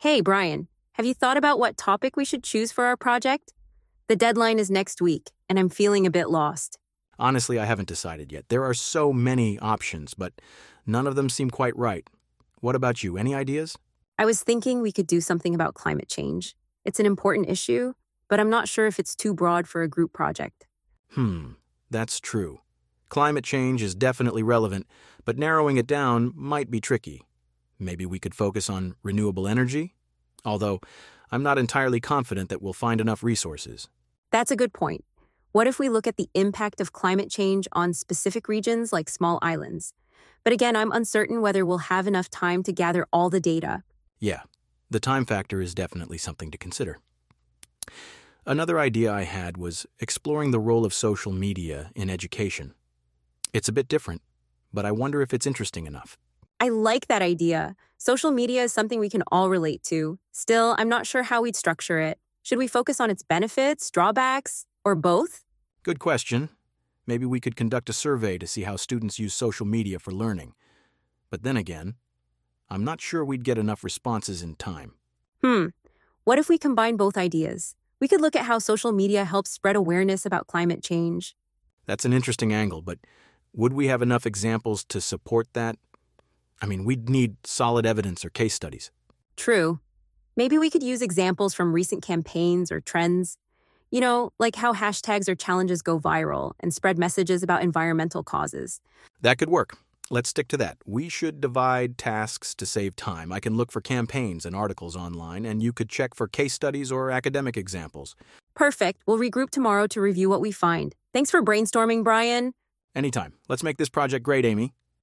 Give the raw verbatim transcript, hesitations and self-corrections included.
Hey, Brian, have you thought about what topic we should choose for our project? The deadline is next week, and I'm feeling a bit lost. Honestly, I haven't decided yet. There are so many options, but none of them seem quite right. What about you? Any ideas? I was thinking we could do something about climate change. It's an important issue, but I'm not sure if it's too broad for a group project. Hmm, that's true. Climate change is definitely relevant, but narrowing it down might be tricky. Maybe we could focus on renewable energy? Although, I'm not entirely confident that we'll find enough resources. That's a good point. What if we look at the impact of climate change on specific regions like small islands? But again, I'm uncertain whether we'll have enough time to gather all the data. Yeah, the time factor is definitely something to consider. Another idea I had was exploring the role of social media in education. It's a bit different, but I wonder if it's interesting enough. I like that idea. Social media is something we can all relate to. Still, I'm not sure how we'd structure it. Should we focus on its benefits, drawbacks, or both? Good question. Maybe we could conduct a survey to see how students use social media for learning. But then again, I'm not sure we'd get enough responses in time. Hmm. What if we combine both ideas? We could look at how social media helps spread awareness about climate change. That's an interesting angle, but would we have enough examples to support that? I mean, we'd need solid evidence or case studies. True. Maybe we could use examples from recent campaigns or trends. You know, like how hashtags or challenges go viral and spread messages about environmental causes. That could work. Let's stick to that. We should divide tasks to save time. I can look for campaigns and articles online, and you could check for case studies or academic examples. Perfect. We'll regroup tomorrow to review what we find. Thanks for brainstorming, Brian. Anytime. Let's make this project great, Amy.